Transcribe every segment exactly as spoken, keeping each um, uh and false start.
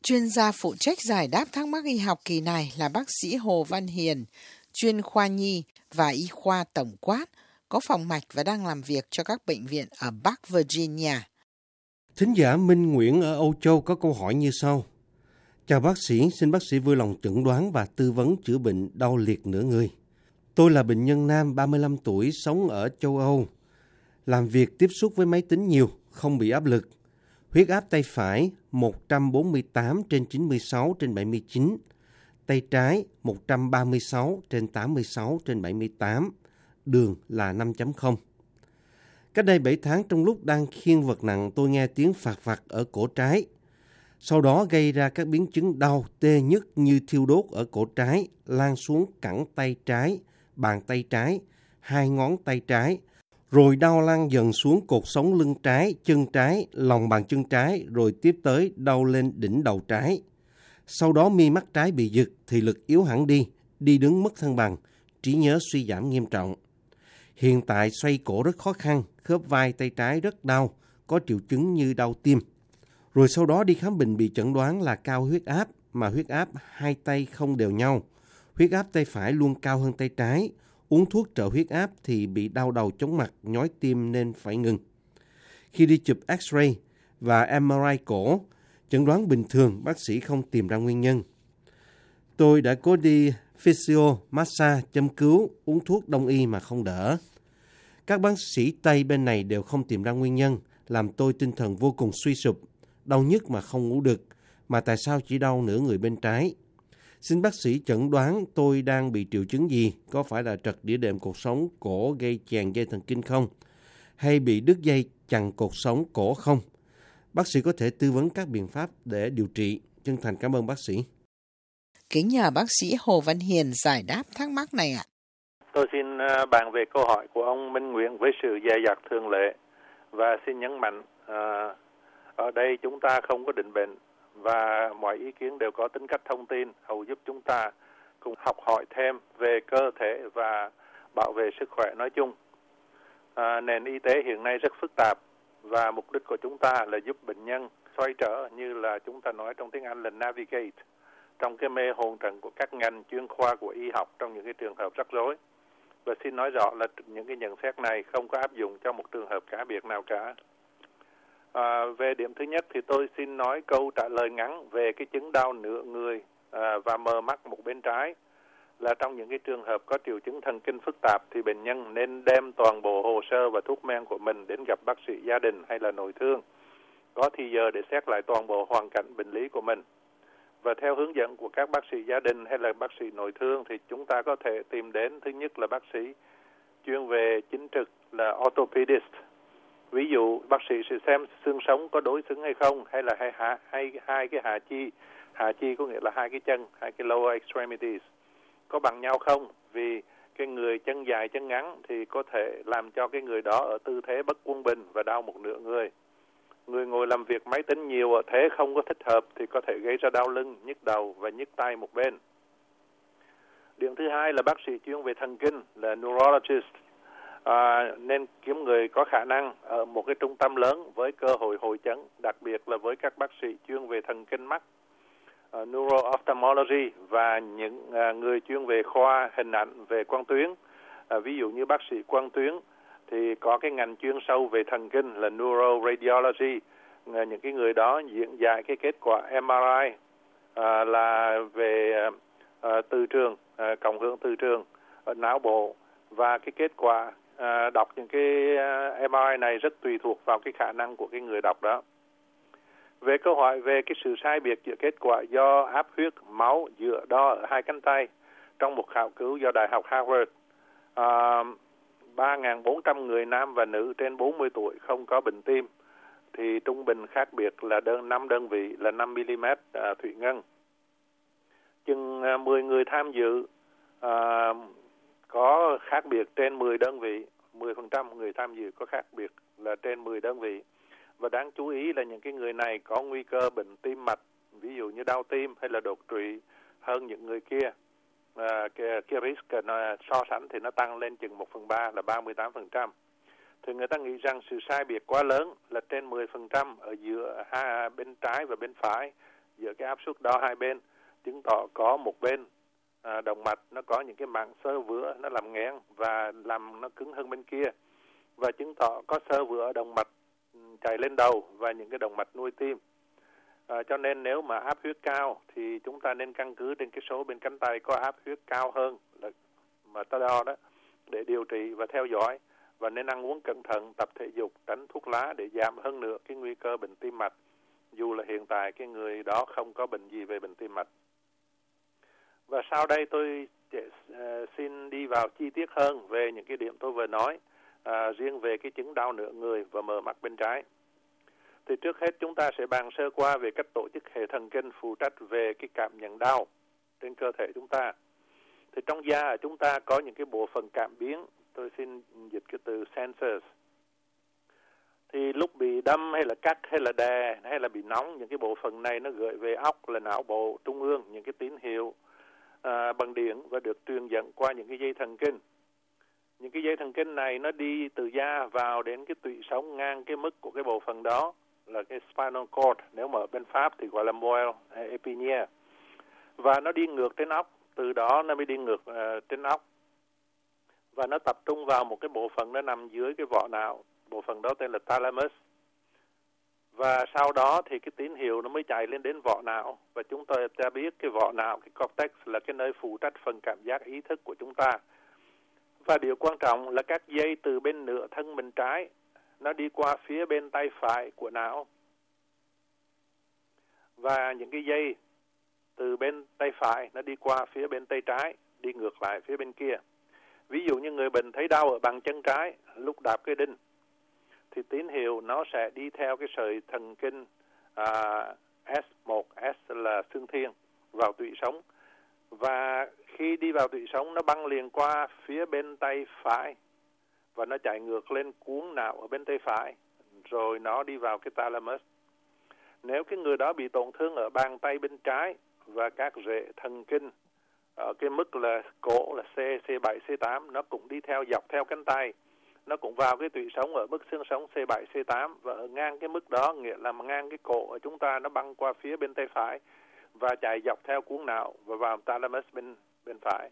Chuyên gia phụ trách giải đáp thắc mắc y học kỳ này là bác sĩ Hồ Văn Hiền, chuyên khoa nhi và y khoa tổng quát, có phòng mạch và đang làm việc cho các bệnh viện ở Bắc Virginia. Thính giả Minh Nguyễn ở Âu Châu có câu hỏi như sau. Chào bác sĩ, xin bác sĩ vui lòng chẩn đoán và tư vấn chữa bệnh đau liệt nửa người. Tôi là bệnh nhân nam ba mươi lăm tuổi, sống ở châu Âu. Làm việc tiếp xúc với máy tính nhiều, không bị áp lực. Huyết áp tay phải một trăm bốn mươi tám trên chín mươi sáu trên bảy mươi chín. Tay trái một trăm ba mươi sáu trên tám mươi sáu trên bảy mươi tám. Đường là năm chấm không. Cách đây bảy tháng trong lúc đang khiêng vật nặng tôi nghe tiếng phạt phạt ở cổ trái. Sau đó gây ra các biến chứng đau, tê nhức như thiêu đốt ở cổ trái, lan xuống cẳng tay trái, bàn tay trái, hai ngón tay trái, rồi đau lan dần xuống cột sống lưng trái, chân trái, lòng bàn chân trái, rồi tiếp tới đau lên đỉnh đầu trái. Sau đó mi mắt trái bị giật, thị lực yếu hẳn đi, đi đứng mất thăng bằng, trí nhớ suy giảm nghiêm trọng. Hiện tại xoay cổ rất khó khăn, khớp vai tay trái rất đau, có triệu chứng như đau tim. Rồi sau đó đi khám bệnh bị chẩn đoán là cao huyết áp, mà huyết áp hai tay không đều nhau. Huyết áp tay phải luôn cao hơn tay trái. Uống thuốc trợ huyết áp thì bị đau đầu chóng mặt, nhói tim nên phải ngừng. Khi đi chụp X-ray và em rờ i cổ, chẩn đoán bình thường, bác sĩ không tìm ra nguyên nhân. Tôi đã cố đi physio, massage, châm cứu, uống thuốc đông y mà không đỡ. Các bác sĩ Tây bên này đều không tìm ra nguyên nhân, làm tôi tinh thần vô cùng suy sụp, đau nhức mà không ngủ được, mà tại sao chỉ đau nửa người bên trái. Xin bác sĩ chẩn đoán tôi đang bị triệu chứng gì, có phải là trật đĩa đệm cột sống cổ gây chèn dây thần kinh không, hay bị đứt dây chằng cột sống cổ không. Bác sĩ có thể tư vấn các biện pháp để điều trị. Chân thành cảm ơn bác sĩ. Kính nhờ bác sĩ Hồ Văn Hiền giải đáp thắc mắc này ạ. Tôi xin bàn về câu hỏi của ông Minh Nguyễn với sự dè dặt thường lệ và xin nhấn mạnh à, ở đây chúng ta không có định bệnh và mọi ý kiến đều có tính cách thông tin hầu giúp chúng ta cùng học hỏi thêm về cơ thể và bảo vệ sức khỏe nói chung. À, nền y tế hiện nay rất phức tạp và mục đích của chúng ta là giúp bệnh nhân xoay trở, như là chúng ta nói trong tiếng Anh là navigate, trong cái mê hồn trận của các ngành chuyên khoa của y học trong những cái trường hợp rắc rối. Và xin nói rõ là những cái nhận xét này không có áp dụng cho một trường hợp cá biệt nào cả. À, về điểm thứ nhất thì tôi xin nói câu trả lời ngắn về cái chứng đau nửa người à, và mờ mắt một bên trái, là trong những cái trường hợp có triệu chứng thần kinh phức tạp thì bệnh nhân nên đem toàn bộ hồ sơ và thuốc men của mình đến gặp bác sĩ gia đình hay là nội thương, có thì giờ để xét lại toàn bộ hoàn cảnh bệnh lý của mình. Và theo hướng dẫn của các bác sĩ gia đình hay là bác sĩ nội thương thì chúng ta có thể tìm đến, thứ nhất là bác sĩ chuyên về chính trực là orthopedist. Ví dụ bác sĩ sẽ xem xương sống có đối xứng hay không, hay là hai, hai, hai, hai cái hạ chi, hạ chi có nghĩa là hai cái chân, hai cái lower extremities, có bằng nhau không? Vì cái người chân dài chân ngắn thì có thể làm cho cái người đó ở tư thế bất quân bình và đau một nửa người. Người ngồi làm việc máy tính nhiều ở thế không có thích hợp thì có thể gây ra đau lưng, nhức đầu và nhức tay một bên. Điểm thứ hai là bác sĩ chuyên về thần kinh là neurologist. À, nên kiếm người có khả năng ở một cái trung tâm lớn với cơ hội hội chẩn, đặc biệt là với các bác sĩ chuyên về thần kinh mắt, uh, neuro-ophthalmology, và những uh, người chuyên về khoa hình ảnh về quang tuyến. Uh, ví dụ như bác sĩ quang tuyến thì có cái ngành chuyên sâu về thần kinh là neuroradiology. Uh, những cái người đó diễn giải cái kết quả em rờ i uh, là về uh, từ trường, uh, cộng hưởng từ trường ở não bộ, và cái kết quả À, đọc những cái em rờ i này rất tùy thuộc vào cái khả năng của cái người đọc đó. Về câu hỏi về cái sự sai biệt giữa kết quả do áp huyết máu giữa đo ở hai cánh tay trong một khảo cứu do Đại học Harvard, à, ba nghìn bốn trăm người nam và nữ trên bốn mươi tuổi không có bệnh tim thì trung bình khác biệt là đơn năm đơn vị là năm mi-li-mét à, thủy ngân. Chừng à, mười người tham dự à, có khác biệt trên mười đơn vị, mười phần trăm người tham dự có khác biệt là trên mười đơn vị. Và đáng chú ý là những cái người này có nguy cơ bệnh tim mạch, ví dụ như đau tim hay là đột quỵ hơn những người kia. À, cái, cái risk nó, so sánh thì nó tăng lên chừng một phần ba là ba mươi tám phần trăm. Thì người ta nghĩ rằng sự sai biệt quá lớn là trên mười phần trăm ở giữa hai bên trái và bên phải giữa cái áp suất đo hai bên, chứng tỏ có một bên à, động mạch nó có những cái mảng xơ vữa nó làm nghẽn và làm nó cứng hơn bên kia, và chứng tỏ có xơ vữa động mạch chảy lên đầu và những cái động mạch nuôi tim. À, cho nên nếu mà áp huyết cao thì chúng ta nên căn cứ trên cái số bên cánh tay có áp huyết cao hơn là mà ta đo đó để điều trị và theo dõi, và nên ăn uống cẩn thận, tập thể dục, tránh thuốc lá để giảm hơn nữa cái nguy cơ bệnh tim mạch, dù là hiện tại cái người đó không có bệnh gì về bệnh tim mạch. Và sau đây tôi uh, xin đi vào chi tiết hơn về những cái điểm tôi vừa nói, uh, riêng về cái chứng đau nửa người và mờ mắt bên trái. Thì trước hết chúng ta sẽ bàn sơ qua về cách tổ chức hệ thần kinh phụ trách về cái cảm nhận đau trên cơ thể chúng ta. Thì trong da của chúng ta có những cái bộ phận cảm biến, tôi xin dịch cái từ sensors. Thì lúc bị đâm hay là cắt hay là đè hay là bị nóng, những cái bộ phận này nó gửi về óc là não bộ trung ương những cái tín hiệu à, bằng điện và được truyền dẫn qua những cái dây thần kinh. Những cái dây thần kinh này nó đi từ da vào đến cái tủy sống ngang cái mức của cái bộ phận đó là cái spinal cord, nếu mà ở bên Pháp thì gọi là moelle épinière, và nó đi ngược trên óc, từ đó nó mới đi ngược uh, trên óc, và nó tập trung vào một cái bộ phận nó nằm dưới cái vỏ não, bộ phận đó tên là thalamus, và sau đó thì cái tín hiệu nó mới chạy lên đến vỏ não, và chúng ta đã biết cái vỏ não, cái cortex là cái nơi phụ trách phần cảm giác ý thức của chúng ta. Và điều quan trọng là các dây từ bên nửa thân bên trái nó đi qua phía bên tay phải của não, và những cái dây từ bên tay phải nó đi qua phía bên tay trái, đi ngược lại phía bên kia. Ví dụ như người bệnh thấy đau ở bàn chân trái lúc đạp cái đinh, thì tín hiệu nó sẽ đi theo cái sợi thần kinh à, S một, S là xương thiên, vào tủy sống, và khi đi vào tủy sống nó băng liền qua phía bên tay phải và nó chạy ngược lên cuống não ở bên tay phải, rồi nó đi vào cái thalamus. Nếu cái người đó bị tổn thương ở bàn tay bên trái và các rễ thần kinh ở cái mức là cổ là C, C bảy, C tám, nó cũng đi theo dọc theo cánh tay, nó cũng vào cái tủy sống ở mức xương sống C bảy, C tám, và ở ngang cái mức đó, nghĩa là ngang cái cổ của chúng ta, nó băng qua phía bên tay phải và chạy dọc theo cuống não và vào thalamus bên bên phải.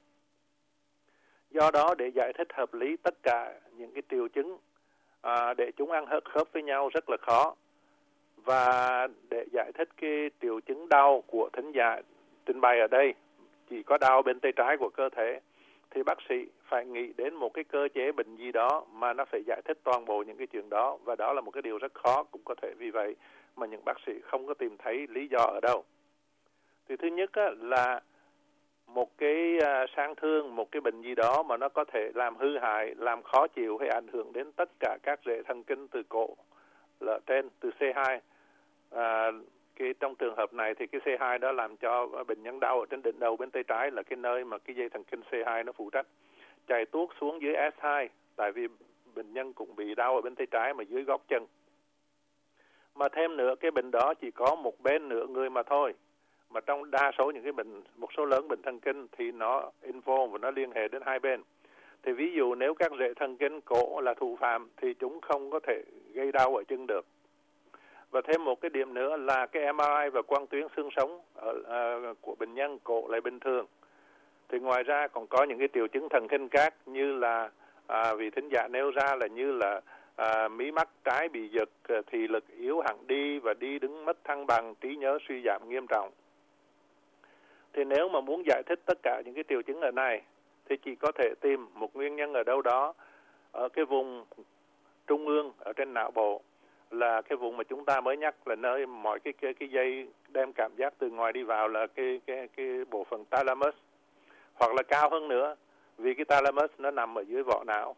Do đó, để giải thích hợp lý tất cả những cái triệu chứng à, để chúng ăn khớp khớp với nhau rất là khó, và để giải thích cái triệu chứng đau của thính giả trình bày ở đây chỉ có đau bên tay trái của cơ thể, thì bác sĩ phải nghĩ đến một cái cơ chế bệnh gì đó mà nó phải giải thích toàn bộ những cái chuyện đó, và đó là một cái điều rất khó, cũng có thể vì vậy mà những bác sĩ không có tìm thấy lý do ở đâu. Thì thứ nhất á, là một cái uh, sang thương, một cái bệnh gì đó mà nó có thể làm hư hại, làm khó chịu hay ảnh hưởng đến tất cả các rễ thần kinh từ cổ là trên, từ C hai. À, cái trong trường hợp này thì cái C hai đó làm cho bệnh nhân đau ở trên đỉnh đầu bên tay trái, là cái nơi mà cái dây thần kinh C hai nó phụ trách, chạy tuốt xuống dưới S hai, tại vì bệnh nhân cũng bị đau ở bên tay trái mà dưới gót chân. Mà thêm nữa, cái bệnh đó chỉ có một bên nửa người mà thôi, mà trong đa số những cái bệnh, một số lớn bệnh thần kinh thì nó involve và nó liên hệ đến hai bên. Thì ví dụ nếu các rễ thần kinh cổ là thủ phạm thì chúng không có thể gây đau ở chân được. Và thêm một cái điểm nữa là cái em rờ i và quang tuyến xương sống ở, uh, của bệnh nhân cổ lại bình thường. Thì ngoài ra còn có những cái triệu chứng thần kinh khác, như là à, vị thính giả nêu ra là như là à, mí mắt trái bị giật, thị lực yếu hẳn đi và đi đứng mất thăng bằng, trí nhớ suy giảm nghiêm trọng. Thì nếu mà muốn giải thích tất cả những cái triệu chứng ở này thì chỉ có thể tìm một nguyên nhân ở đâu đó ở cái vùng trung ương ở trên não bộ, là cái vùng mà chúng ta mới nhắc là nơi mọi cái cái, cái dây đem cảm giác từ ngoài đi vào, là cái cái cái bộ phận thalamus, hoặc là cao hơn nữa vì cái thalamus nó nằm ở dưới vỏ não,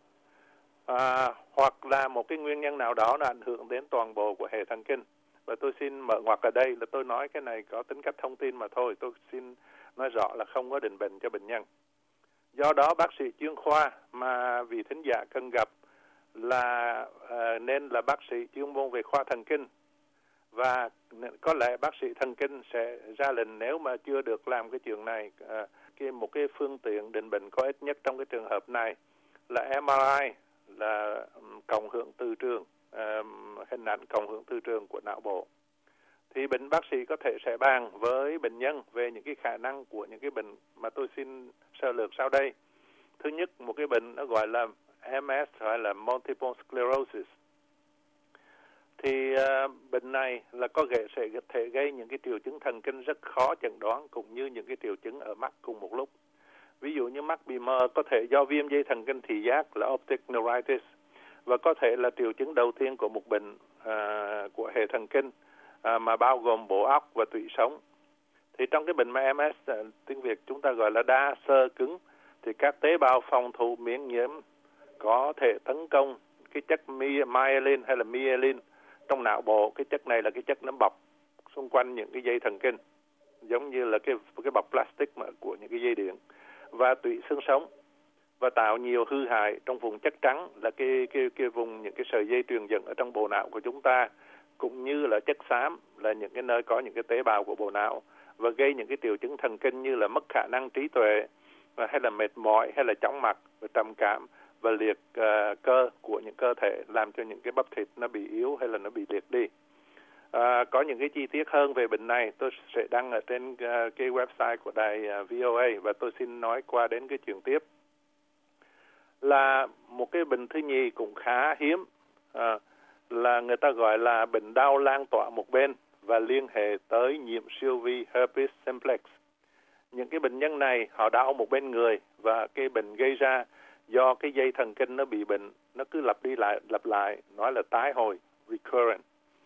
à, hoặc là một cái nguyên nhân nào đó nó ảnh hưởng đến toàn bộ của hệ thần kinh. Và tôi xin mở ngoặc ở đây là tôi nói cái này có tính cách thông tin mà thôi, tôi xin nói rõ là không có định bệnh cho bệnh nhân. Do đó bác sĩ chuyên khoa mà vị thính giả cần gặp là uh, nên là bác sĩ chuyên môn về khoa thần kinh, và có lẽ bác sĩ thần kinh sẽ ra lệnh nếu mà chưa được làm cái chuyện này. Uh, cái một cái phương tiện định bệnh có ích nhất trong cái trường hợp này là em rờ i, là um, cộng hưởng từ trường, uh, hình ảnh cộng hưởng từ trường của não bộ. thì bệnh bác sĩ có thể sẽ bàn với bệnh nhân về những cái khả năng của những cái bệnh mà tôi xin sơ lược sau đây. Thứ nhất, một cái bệnh nó gọi là em ét hay là Multiple Sclerosis. Thì uh, bệnh này là có thể sẽ thể gây những cái triệu chứng thần kinh rất khó chẩn đoán cũng như những cái triệu chứng ở mắt cùng một lúc. Ví dụ như mắt bị mờ có thể do viêm dây thần kinh thị giác là optic neuritis, và có thể là triệu chứng đầu tiên của một bệnh uh, của hệ thần kinh uh, mà bao gồm bộ óc và tủy sống. Thì trong cái bệnh mà em ét, uh, tiếng Việt chúng ta gọi là đa xơ cứng, thì các tế bào phòng thủ miễn nhiễm có thể tấn công cái chất myelin hay là myelin trong não bộ. Cái chất này là cái chất nó bọc xung quanh những cái dây thần kinh, giống như là cái cái bọc plastic mà của những cái dây điện, và tủy xương sống, và tạo nhiều hư hại trong vùng chất trắng là cái cái cái vùng những cái sợi dây truyền dẫn ở trong bộ não của chúng ta, cũng như là chất xám là những cái nơi có những cái tế bào của bộ não, và gây những cái triệu chứng thần kinh như là mất khả năng trí tuệ, hay là mệt mỏi, hay là chóng mặt, và trầm cảm, và liệt uh, cơ của những cơ thể, làm cho những cái bắp thịt nó bị yếu hay là nó bị liệt đi. À, có những cái chi tiết hơn về bệnh này tôi sẽ đăng ở trên uh, cái website của đài uh, vê o a, và tôi xin nói qua đến cái chuyện tiếp. Là một cái bệnh thứ nhì cũng khá hiếm, à, là người ta gọi là bệnh đau lan tỏa một bên và liên hệ tới nhiễm siêu vi herpes simplex. Những cái bệnh nhân này họ đau một bên người, và cái bệnh gây ra do cái dây thần kinh nó bị bệnh, nó cứ lặp đi lại lặp lại, nói là tái hồi, recurrent.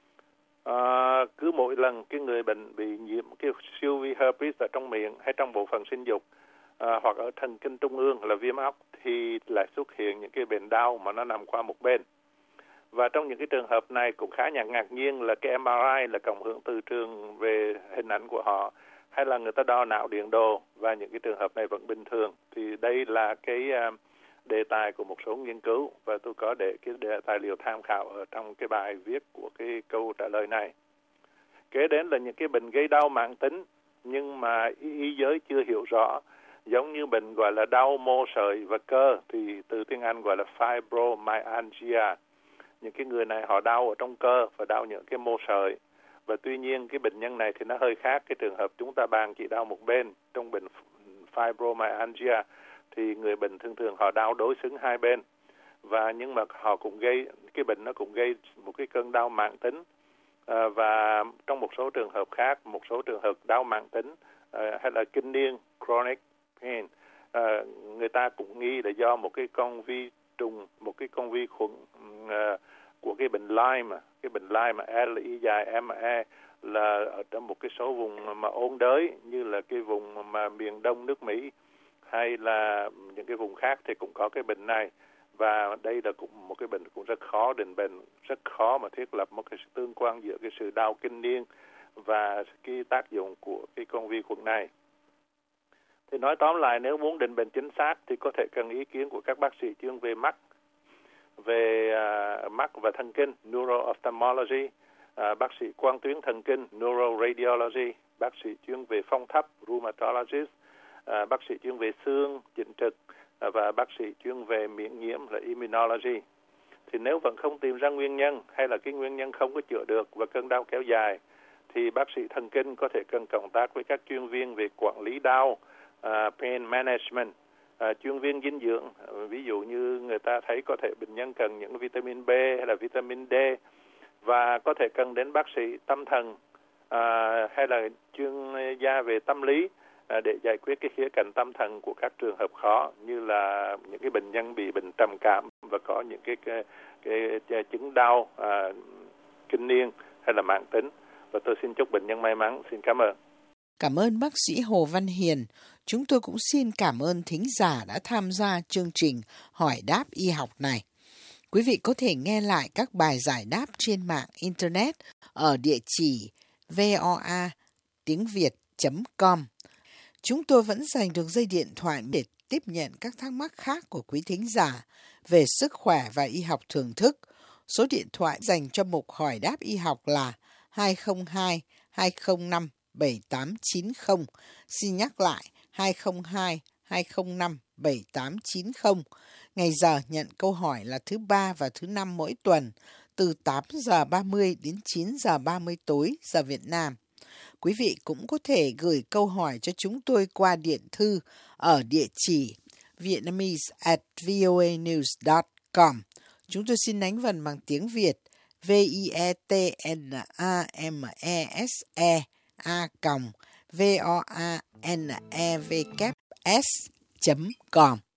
À, cứ mỗi lần cái người bệnh bị nhiễm cái siêu vi herpes ở trong miệng hay trong bộ phận sinh dục, à, hoặc ở thần kinh trung ương là viêm óc, thì lại xuất hiện những cái bệnh đau mà nó nằm qua một bên. Và trong những cái trường hợp này cũng khá ngạc ngạc nhiên là cái em rờ i là cộng hưởng từ trường về hình ảnh của họ, hay là người ta đo não điện đồ, và những cái trường hợp này vẫn bình thường. Thì đây là cái uh, đề tài của một số nghiên cứu, và tôi có để cái đề tài liệu tham khảo ở trong cái bài viết của cái câu trả lời này. Kế đến là những cái bệnh gây đau mãn tính nhưng mà y, y giới chưa hiểu rõ, giống như bệnh gọi là đau mô sợi và cơ, thì từ tiếng Anh gọi là fibromyalgia. Những cái người này họ đau ở trong cơ và đau những cái mô sợi. Và tuy nhiên cái bệnh nhân này thì nó hơi khác cái trường hợp chúng ta bàn chỉ đau một bên. Trong bệnh fibromyalgia thì người bệnh thường thường họ đau đối xứng hai bên, và nhưng mà họ cũng gây cái bệnh nó cũng gây một cái cơn đau mãn tính, à, và trong một số trường hợp khác, một số trường hợp đau mãn tính à, hay là kinh niên chronic pain, à, người ta cũng nghi là do một cái con vi trùng, một cái con vi khuẩn à, của cái bệnh Lyme, cái bệnh Lyme L I dài M E, là ở trong một cái số vùng mà ôn đới như là cái vùng mà miền đông nước Mỹ hay là những cái vùng khác thì cũng có cái bệnh này. Và đây là cũng một cái bệnh cũng rất khó định bệnh, rất khó mà thiết lập một cái tương quan giữa cái sự đau kinh niên và cái tác dụng của cái con vi khuẩn này. Thì nói tóm lại, nếu muốn định bệnh chính xác thì có thể cần ý kiến của các bác sĩ chuyên về mắt, về uh, mắt và thần kinh, neuro-ophthalmology, uh, bác sĩ quang tuyến thần kinh, neuro-radiology, bác sĩ chuyên về phong thấp, rheumatologist, uh, bác sĩ chuyên về xương, chỉnh trực, uh, và bác sĩ chuyên về miễn nhiễm là immunology. Thì nếu vẫn không tìm ra nguyên nhân, hay là cái nguyên nhân không có chữa được và cơn đau kéo dài, thì bác sĩ thần kinh có thể cần cộng tác với các chuyên viên về quản lý đau, uh, pain management, uh, chuyên viên dinh dưỡng. Uh, ví dụ như người ta thấy có thể bệnh nhân cần những vitamin B hay là vitamin D, và có thể cần đến bác sĩ tâm thần uh, hay là chuyên gia về tâm lý uh, để giải quyết cái khía cạnh tâm thần của các trường hợp khó, như là những cái bệnh nhân bị bệnh trầm cảm và có những cái cái, cái, cái chứng đau uh, kinh niên hay là mãn tính. Và tôi xin chúc bệnh nhân may mắn. Xin cảm ơn. Cảm ơn bác sĩ Hồ Văn Hiền. Chúng tôi cũng xin cảm ơn thính giả đã tham gia chương trình Hỏi đáp y học này. Quý vị có thể nghe lại các bài giải đáp trên mạng Internet ở địa chỉ voa tiếng việt chấm com. Chúng tôi vẫn dành được dây điện thoại để tiếp nhận các thắc mắc khác của quý thính giả về sức khỏe và y học thưởng thức. Số điện thoại dành cho mục Hỏi đáp y học là hai không hai hai không năm bảy tám chín không. Xin nhắc lại hai không hai hai không năm bảy tám chín không. Ngày giờ nhận câu hỏi là thứ ba và thứ năm mỗi tuần từ tám giờ ba mươi đến chín giờ ba mươi tối giờ Việt Nam. Quý vị cũng có thể gửi câu hỏi cho chúng tôi qua điện thư ở địa chỉ vietnamese at voanews dot com. Chúng tôi xin đánh vần bằng tiếng Việt v i e t n a m e s e a v o a n e w s chấm com.